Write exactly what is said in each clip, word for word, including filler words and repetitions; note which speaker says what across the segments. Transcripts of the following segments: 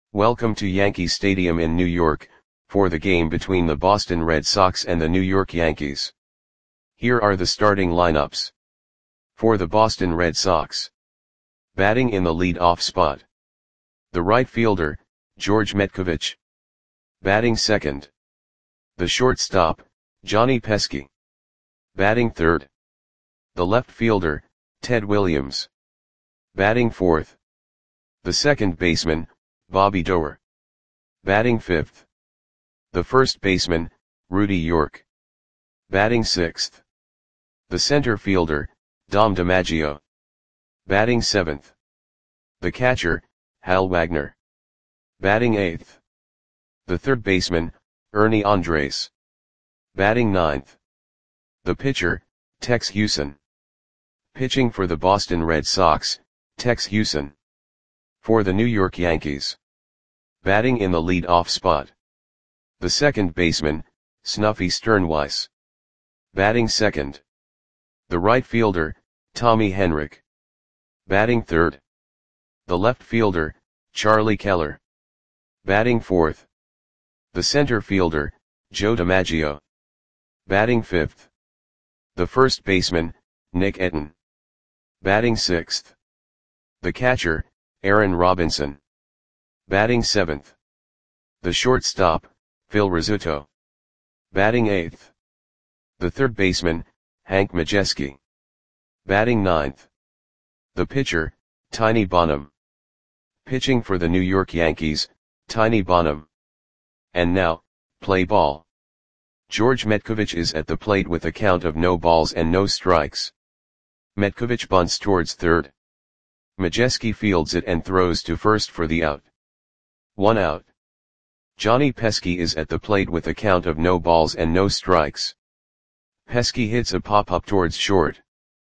Speaker 1: Welcome to Yankee Stadium in New York, for the game between the Boston Red Sox and the New York Yankees. Here are the starting lineups. For the Boston Red Sox. Batting in the lead-off spot. The right fielder, George Metcovich. Batting second. The shortstop, Johnny Pesky. Batting third. The left fielder, Ted Williams. Batting fourth. The second baseman, Bobby Doerr. Batting fifth. The first baseman, Rudy York. Batting sixth. The center fielder, Dom DiMaggio. Batting seventh. The catcher, Hal Wagner. Batting eighth. The third baseman, Ernie Andres. Batting ninth. The pitcher, Tex Hewson. Pitching for the Boston Red Sox, Tex Hewson. For the New York Yankees. Batting in the lead-off spot. The second baseman, Snuffy Sternweiss. Batting second. The right fielder, Tommy Henrich. Batting third. The left fielder, Charlie Keller. Batting fourth. The center fielder, Joe DiMaggio. Batting fifth. The first baseman, Nick Etten. Batting sixth. The catcher, Aaron Robinson. Batting seventh. The shortstop, Phil Rizzuto. Batting eighth. The third baseman, Hank Majeski. Batting ninth. The pitcher, Tiny Bonham. Pitching for the New York Yankees, Tiny Bonham. And now, play ball. George Metcovich is at the plate with a count of no balls and no strikes. Metcovich bunts towards third. Majeski fields it and throws to first for the out. One out. Johnny Pesky is at the plate with a count of no balls and no strikes. Pesky hits a pop-up towards short.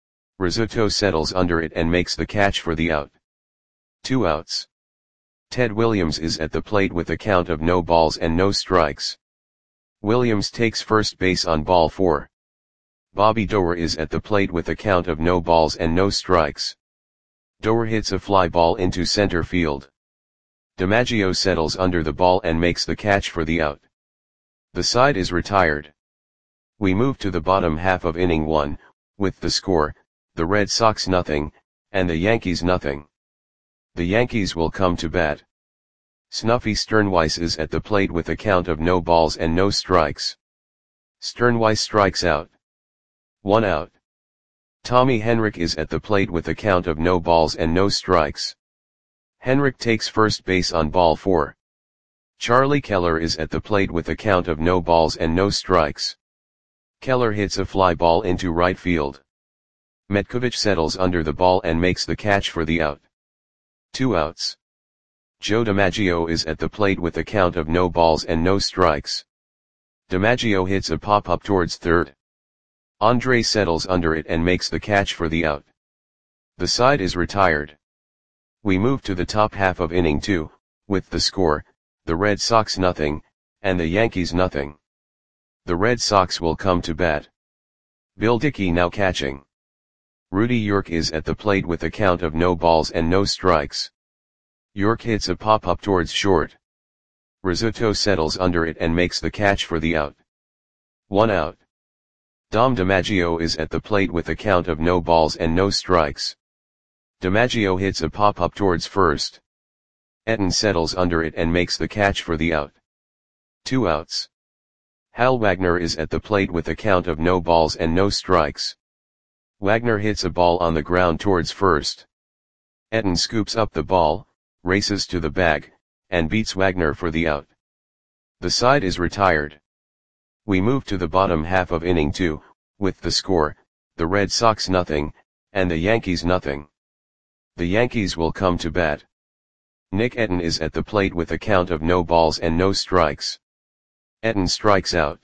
Speaker 1: Rizzuto settles under it and makes the catch for the out. Two outs. Ted Williams is at the plate with a count of no balls and no strikes. Williams takes first base on ball four. Bobby Doerr is at the plate with a count of no balls and no strikes. Doerr hits a fly ball into center field. DiMaggio settles under the ball and makes the catch for the out. The side is retired. We move to the bottom half of inning one, with the score, the Red Sox nothing, and the Yankees nothing. The Yankees will come to bat. Snuffy Sternweiss is at the plate with a count of no balls and no strikes. Sternweiss strikes out. One out. Tommy Henrich is at the plate with a count of no balls and no strikes. Henrich takes first base on ball four. Charlie Keller is at the plate with a count of no balls and no strikes. Keller hits a fly ball into right field. Metcovich settles under the ball and makes the catch for the out. Two outs. Joe DiMaggio is at the plate with a count of no balls and no strikes. DiMaggio hits a pop-up towards third. Andre settles under it and makes the catch for the out. The side is retired. We move to the top half of inning two, with the score, the Red Sox nothing, and the Yankees nothing. The Red Sox will come to bat. Bill Dickey now catching. Rudy York is at the plate with a count of no balls and no strikes. York hits a pop-up towards short. Rizzuto settles under it and makes the catch for the out. One out. Dom DiMaggio is at the plate with a count of no balls and no strikes. DiMaggio hits a pop-up towards first. Etten settles under it and makes the catch for the out. Two outs. Hal Wagner is at the plate with a count of no balls and no strikes. Wagner hits a ball on the ground towards first. Etten scoops up the ball, races to the bag, and beats Wagner for the out. The side is retired. We move to the bottom half of inning two, with the score, the Red Sox nothing, and the Yankees nothing. The Yankees will come to bat. Nick Etten is at the plate with a count of no balls and no strikes. Etten strikes out.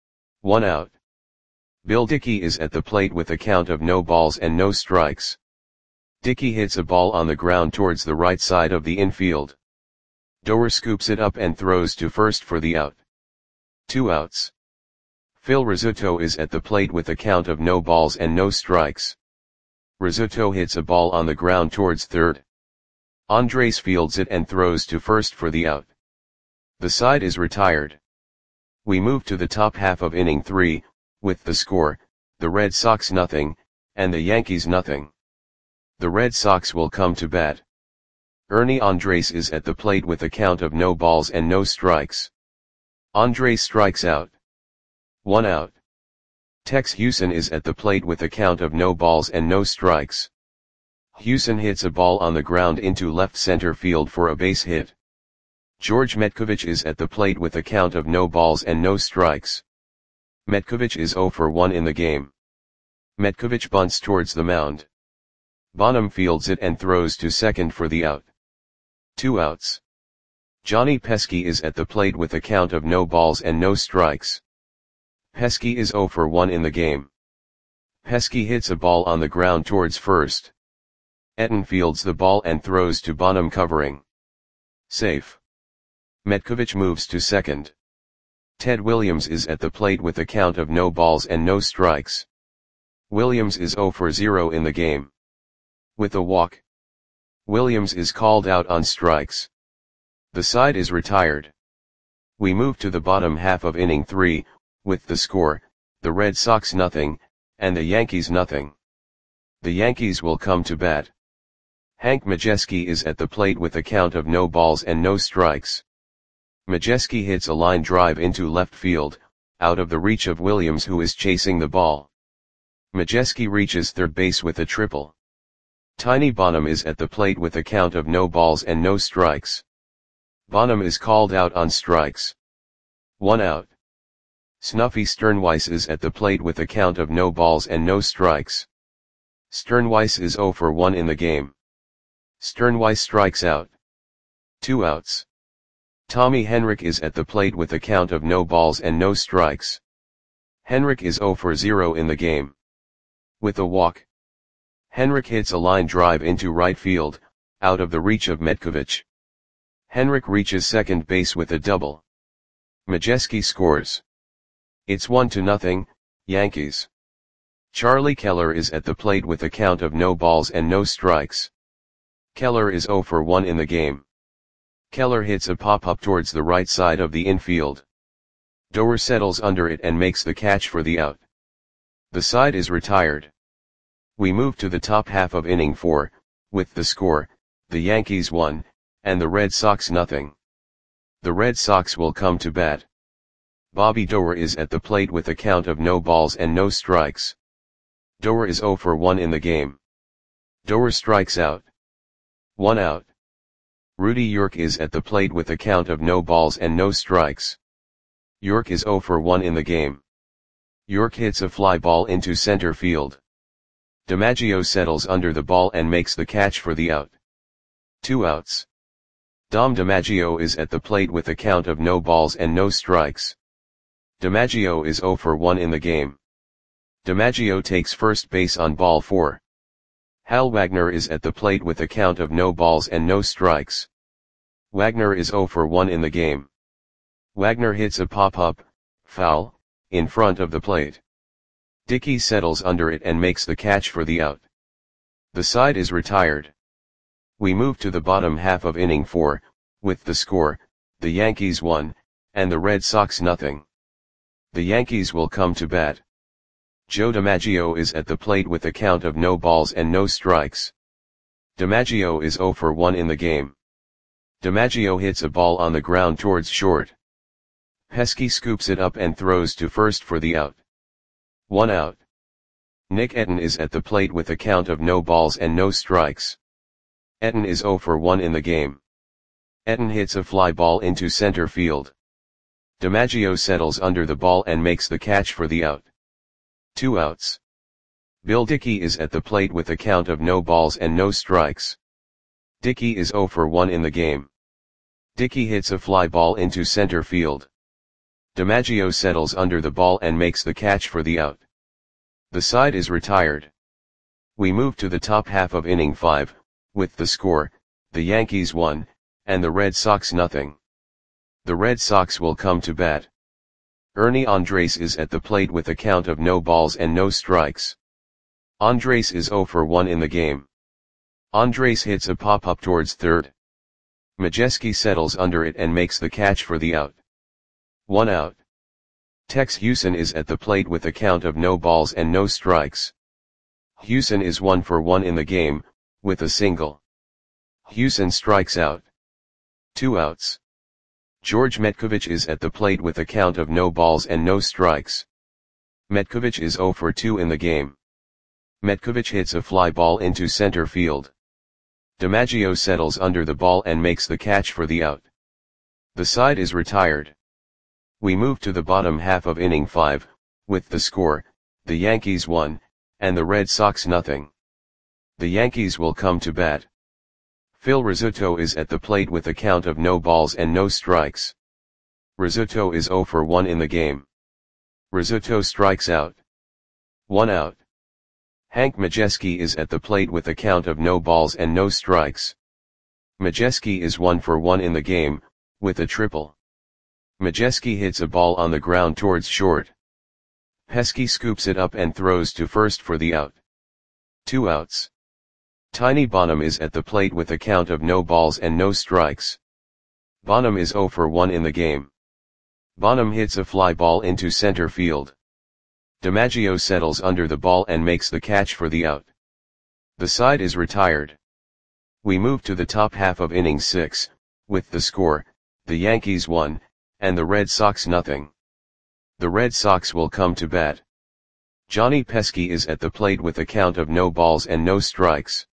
Speaker 1: One out. Bill Dickey is at the plate with a count of no balls and no strikes. Dickey hits a ball on the ground towards the right side of the infield. Doerr scoops it up and throws to first for the out. Two outs. Phil Rizzuto is at the plate with a count of no balls and no strikes. Rizzuto hits a ball on the ground towards third. Andres fields it and throws to first for the out. The side is retired. We move to the top half of inning three, with the score, the Red Sox nothing, and the Yankees nothing. The Red Sox will come to bat. Ernie Andres is at the plate with a count of no balls and no strikes. Andres strikes out. One out. Tex Houston is at the plate with a count of no balls and no strikes. Houston hits a ball on the ground into left center field for a base hit. George Metcovich is at the plate with a count of no balls and no strikes. Metcovich is zero for one in the game. Metcovich bunts towards the mound. Bonham fields it and throws to second for the out. Two outs. Johnny Pesky is at the plate with a count of no balls and no strikes. Pesky is zero for one in the game. Pesky hits a ball on the ground towards first. Etten fields the ball and throws to Bonham covering. Safe. Metcovich moves to second. Ted Williams is at the plate with a count of no balls and no strikes. Williams is zero for zero in the game. With a walk, Williams is called out on strikes. The side is retired. We move to the bottom half of inning three, with the score, the Red Sox nothing, and the Yankees nothing. The Yankees will come to bat. Hank Majeski is at the plate with a count of no balls and no strikes. Majeski hits a line drive into left field, out of the reach of Williams who is chasing the ball. Majeski reaches third base with a triple. Tiny Bonham is at the plate with a count of no balls and no strikes. Bonham is called out on strikes. One out. Snuffy Sternweiss is at the plate with a count of no balls and no strikes. Sternweiss is zero for one in the game. Sternweiss strikes out. Two outs. Tommy Henrich is at the plate with a count of no balls and no strikes. Henrich is zero for zero in the game. With a walk, Henrich hits a line drive into right field, out of the reach of Metcovich. Henrich reaches second base with a double. Majeski scores. It's one to nothing, Yankees. Charlie Keller is at the plate with a count of no balls and no strikes. Keller is zero for one in the game. Keller hits a pop-up towards the right side of the infield. Doer settles under it and makes the catch for the out. The side is retired. We move to the top half of inning four, with the score, the Yankees one, and the Red Sox nothing. The Red Sox will come to bat. Bobby Doer is at the plate with a count of no balls and no strikes. Doer is zero for one in the game. Doer strikes out. One out. Rudy York is at the plate with a count of no balls and no strikes. York is zero for one in the game. York hits a fly ball into center field. DiMaggio settles under the ball and makes the catch for the out. Two outs. Dom DiMaggio is at the plate with a count of no balls and no strikes. DiMaggio is zero for one in the game. DiMaggio takes first base on ball four. Hal Wagner is at the plate with a count of no balls and no strikes. Wagner is zero for one in the game. Wagner hits a pop-up, foul, in front of the plate. Dickey settles under it and makes the catch for the out. The side is retired. We move to the bottom half of inning four, with the score, the Yankees one, and the Red Sox nothing. The Yankees will come to bat. Joe DiMaggio is at the plate with a count of no balls and no strikes. DiMaggio is zero for one in the game. DiMaggio hits a ball on the ground towards short. Pesky scoops it up and throws to first for the out. One out. Nick Etten is at the plate with a count of no balls and no strikes. Etten is zero for one in the game. Etten hits a fly ball into center field. DiMaggio settles under the ball and makes the catch for the out. Two outs. Bill Dickey is at the plate with a count of no balls and no strikes. Dickey is zero for one in the game. Dickey hits a fly ball into center field. DiMaggio settles under the ball and makes the catch for the out. The side is retired. We move to the top half of inning five, with the score, the Yankees one, and the Red Sox nothing. The Red Sox will come to bat. Ernie Andres is at the plate with a count of no balls and no strikes. Andres is zero for one in the game. Andres hits a pop-up towards third. Majeski settles under it and makes the catch for the out. One out. Tex Houston is at the plate with a count of no balls and no strikes. Houston is one for one in the game, with a single. Houston strikes out. Two outs. George Metkovich is at the plate with a count of no balls and no strikes. Metkovich is zero for two in the game. Metkovich hits a fly ball into center field. DiMaggio settles under the ball and makes the catch for the out. The side is retired. We move to the bottom half of inning five, with the score, the Yankees one, and the Red Sox nothing. The Yankees will come to bat. Phil Rizzuto is at the plate with a count of no balls and no strikes. Rizzuto is zero for one in the game. Rizzuto strikes out. One out. Hank Majeski is at the plate with a count of no balls and no strikes. Majeski is one for one in the game, with a triple. Majeski hits a ball on the ground towards short. Pesky scoops it up and throws to first for the out. Two outs. Tiny Bonham is at the plate with a count of no balls and no strikes. Bonham is zero for one in the game. Bonham hits a fly ball into center field. DiMaggio settles under the ball and makes the catch for the out. The side is retired. We move to the top half of inning six, with the score, the Yankees one, and the Red Sox nothing. The Red Sox will come to bat. Johnny Pesky is at the plate with a count of no balls and no strikes.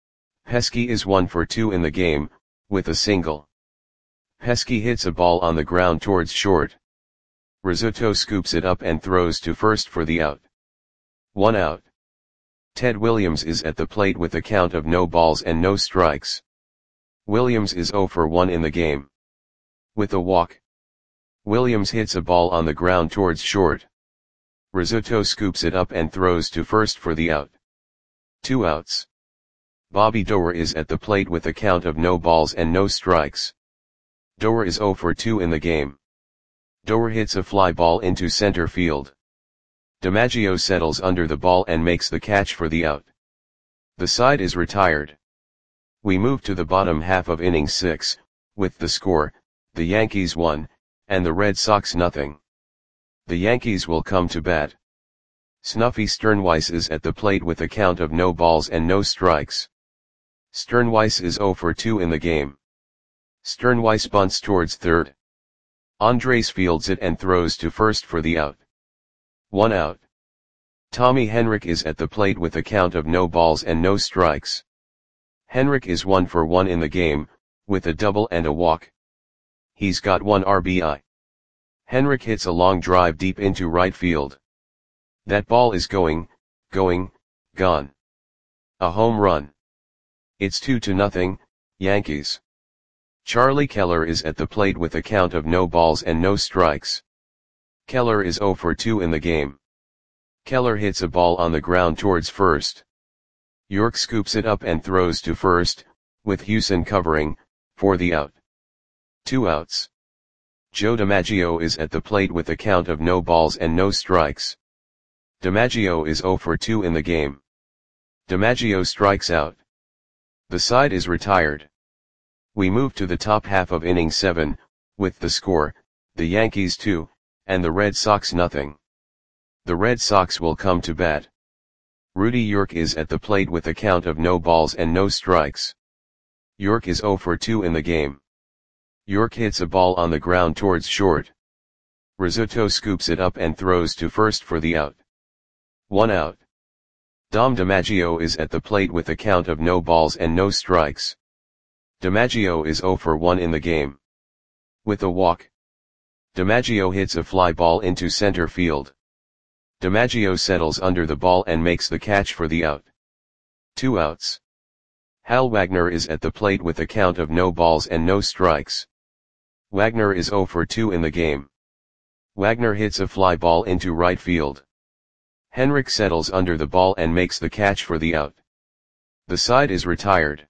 Speaker 1: Pesky is one for two in the game, with a single. Pesky hits a ball on the ground towards short. Rizzuto scoops it up and throws to first for the out. One out. Ted Williams is at the plate with a count of no balls and no strikes. Williams is zero for one in the game. With a walk. Williams hits a ball on the ground towards short. Rizzuto scoops it up and throws to first for the out. Two outs. Bobby Doerr is at the plate with a count of no balls and no strikes. Doerr is zero for two in the game. Doerr hits a fly ball into center field. DiMaggio settles under the ball and makes the catch for the out. The side is retired. We move to the bottom half of inning six, with the score, the Yankees one, and the Red Sox nothing. The Yankees will come to bat. Snuffy Sternweiss is at the plate with a count of no balls and no strikes. Sternweiss is zero for two in the game. Sternweiss bunts towards third. Andres fields it and throws to first for the out. One out. Tommy Henrich is at the plate with a count of no balls and no strikes. Henrich is one for one in the game, with a double and a walk. He's got one R B I. Henrich hits a long drive deep into right field. That ball is going, going, gone. A home run. It's two to nothing, Yankees. Charlie Keller is at the plate with a count of no balls and no strikes. Keller is zero for two in the game. Keller hits a ball on the ground towards first. York scoops it up and throws to first, with Houston covering, for the out. Two outs. Joe DiMaggio is at the plate with a count of no balls and no strikes. DiMaggio is zero for two in the game. DiMaggio strikes out. The side is retired. We move to the top half of inning seven, with the score, the Yankees two, and the Red Sox nothing. The Red Sox will come to bat. Rudy York is at the plate with a count of no balls and no strikes. York is zero for two in the game. York hits a ball on the ground towards short. Rizzuto scoops it up and throws to first for the out. One out. Dom DiMaggio is at the plate with a count of no balls and no strikes. DiMaggio is zero for one in the game. With a walk. DiMaggio hits a fly ball into center field. DiMaggio settles under the ball and makes the catch for the out. Two outs. Hal Wagner is at the plate with a count of no balls and no strikes. Wagner is zero for two in the game. Wagner hits a fly ball into right field. Henrich settles under the ball and makes the catch for the out. The side is retired.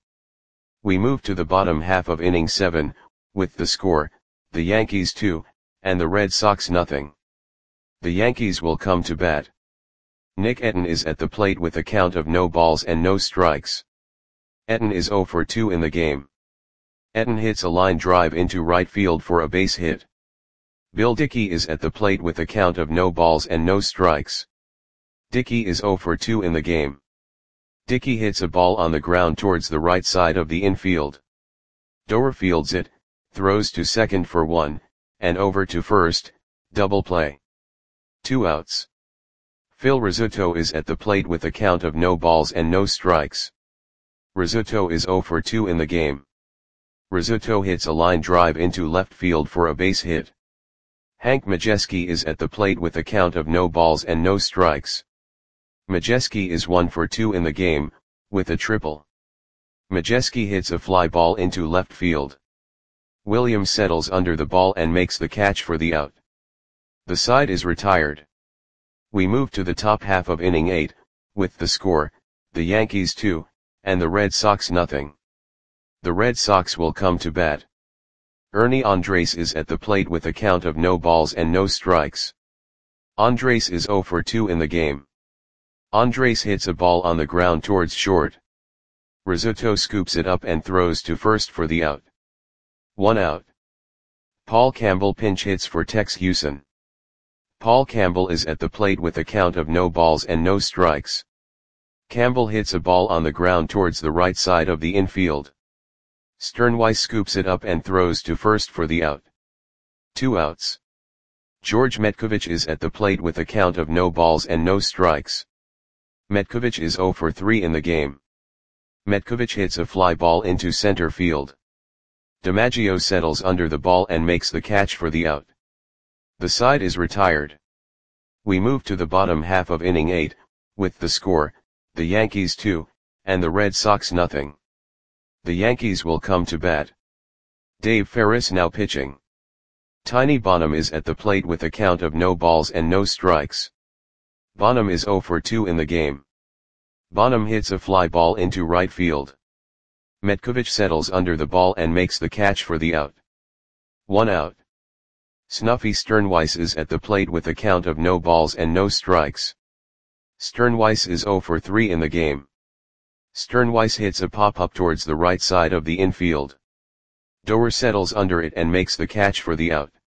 Speaker 1: We move to the bottom half of inning seven, with the score, the Yankees two, and the Red Sox nothing. The Yankees will come to bat. Nick Etten is at the plate with a count of no balls and no strikes. Etten is zero for two in the game. Etten hits a line drive into right field for a base hit. Bill Dickey is at the plate with a count of no balls and no strikes. Dickey is zero for two in the game. Dickey hits a ball on the ground towards the right side of the infield. Doerr fields it, throws to second for one, and over to first, double play. Two outs. Phil Rizzuto is at the plate with a count of no balls and no strikes. Rizzuto is zero for two in the game. Rizzuto hits a line drive into left field for a base hit. Hank Majeski is at the plate with a count of no balls and no strikes. Majeski is one for two in the game, with a triple. Majeski hits a fly ball into left field. Williams settles under the ball and makes the catch for the out. The side is retired. We move to the top half of inning eight, with the score, the Yankees two, and the Red Sox nothing. The Red Sox will come to bat. Ernie Andres is at the plate with a count of no balls and no strikes. Andres is zero for two in the game. Andres hits a ball on the ground towards short. Rizzuto scoops it up and throws to first for the out. One out. Paul Campbell pinch hits for Tex Hewson. Paul Campbell is at the plate with a count of no balls and no strikes. Campbell hits a ball on the ground towards the right side of the infield. Sternweiss scoops it up and throws to first for the out. Two outs. George Metkovich is at the plate with a count of no balls and no strikes. Metkovich is zero for three in the game. Metkovich hits a fly ball into center field. DiMaggio settles under the ball and makes the catch for the out. The side is retired. We move to the bottom half of inning eight, with the score, the Yankees two, and the Red Sox nothing. The Yankees will come to bat. Dave Ferris now pitching. Tiny Bonham is at the plate with a count of no balls and no strikes. Bonham is zero for two in the game. Bonham hits a fly ball into right field. Metkovich settles under the ball and makes the catch for the out. One out. Snuffy Sternweiss is at the plate with a count of no balls and no strikes. Sternweiss is zero for three in the game. Sternweiss hits a pop-up towards the right side of the infield. Doerr settles under it and makes the catch for the out.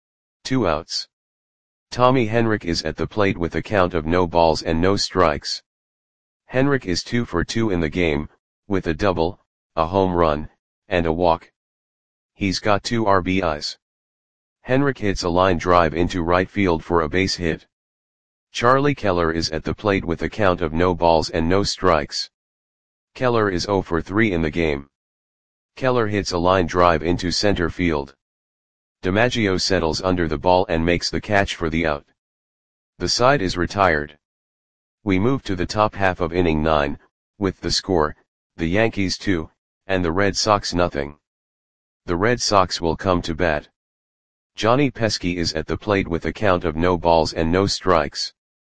Speaker 1: Two outs. Tommy Henrich is at the plate with a count of no balls and no strikes. Henrich is two for two in the game, with a double, a home run, and a walk. He's got two R B Is. Henrich hits a line drive into right field for a base hit. Charlie Keller is at the plate with a count of no balls and no strikes. Keller is zero for three in the game. Keller hits a line drive into center field. DiMaggio settles under the ball and makes the catch for the out. The side is retired. We move to the top half of inning nine, with the score, the Yankees two, and the Red Sox nothing. The Red Sox will come to bat. Johnny Pesky is at the plate with a count of no balls and no strikes.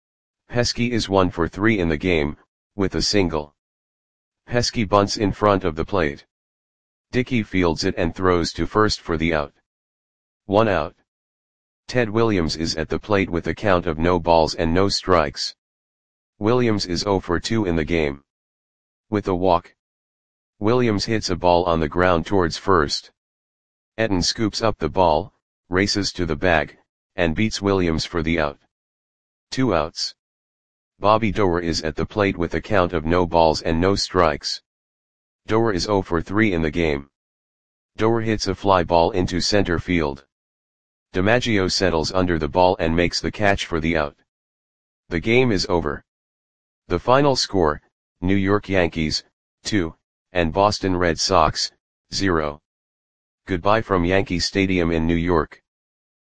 Speaker 1: Pesky is one for three in the game, with a single. Pesky bunts in front of the plate. Dickey fields it and throws to first for the out. One out. Ted Williams is at the plate with a count of no balls and no strikes. Williams is zero for two in the game. With a walk. Williams hits a ball on the ground towards first. Etten scoops up the ball, races to the bag, and beats Williams for the out. Two outs. Bobby Doerr is at the plate with a count of no balls and no strikes. Doerr is zero for three in the game. Doerr hits a fly ball into center field. DiMaggio settles under the ball and makes the catch for the out. The game is over. The final score, New York Yankees, two, and Boston Red Sox, zero. Goodbye from Yankee Stadium in New York.